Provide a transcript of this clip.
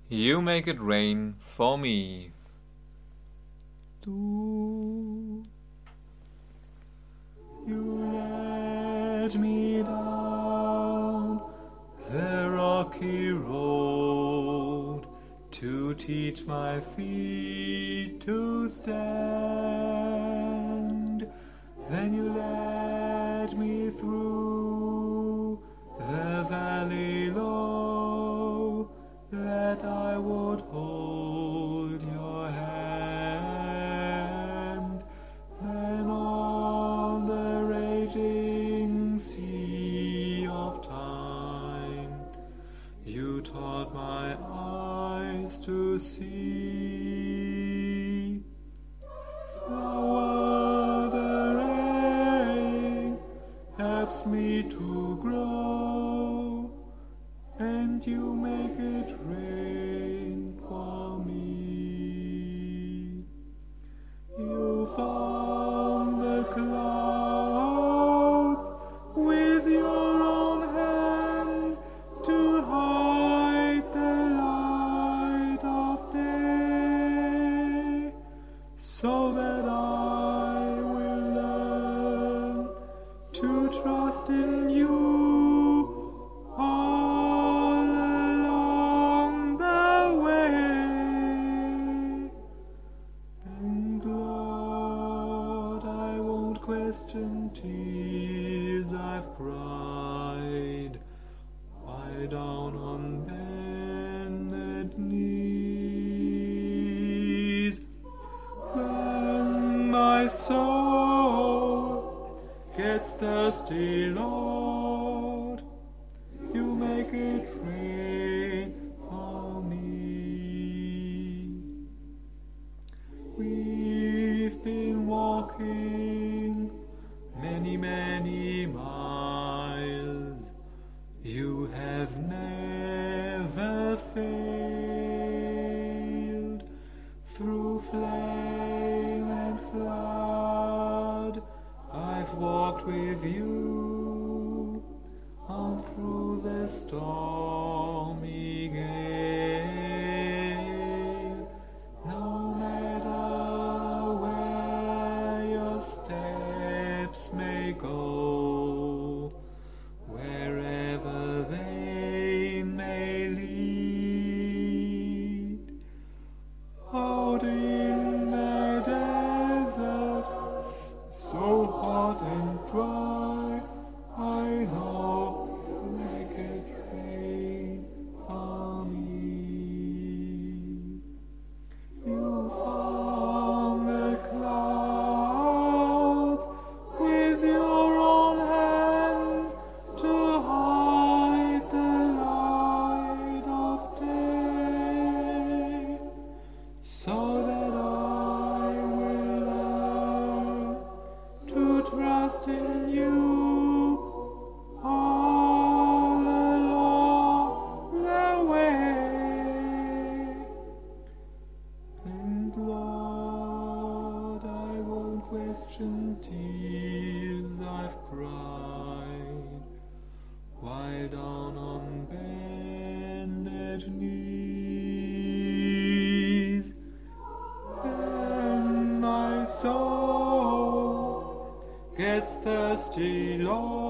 You make it rain for me. Do you let me down the rocky road to teach my feet to stand? Then you led me through the valley low, that I would hold your hand. Then on the raging sea of time, you taught my eyes to see. Flower, the rain helps me to grow, and you make it rain for me. You form the clouds with your own hands to hide the light of day, so that I will learn to trust in you all along the way. And Lord, I won't question tears I've cried, why down on bended knees. When my soul gets thirsty, Lord, you make it rain for me. We've been walking many, many miles. You have never failed. Through flame and flood, I've walked with you on through the stormy gale. No matter where your steps may go, wherever they may lead, out in the desert, so hot and dry, I know you make it rain for me. You form the clouds with your own hands to hide the light of day, so that I will learn to trust in you all along the way. And Lord, I won't question tears I've cried, while down on bended knees. When my soul gets thirsty, Lord,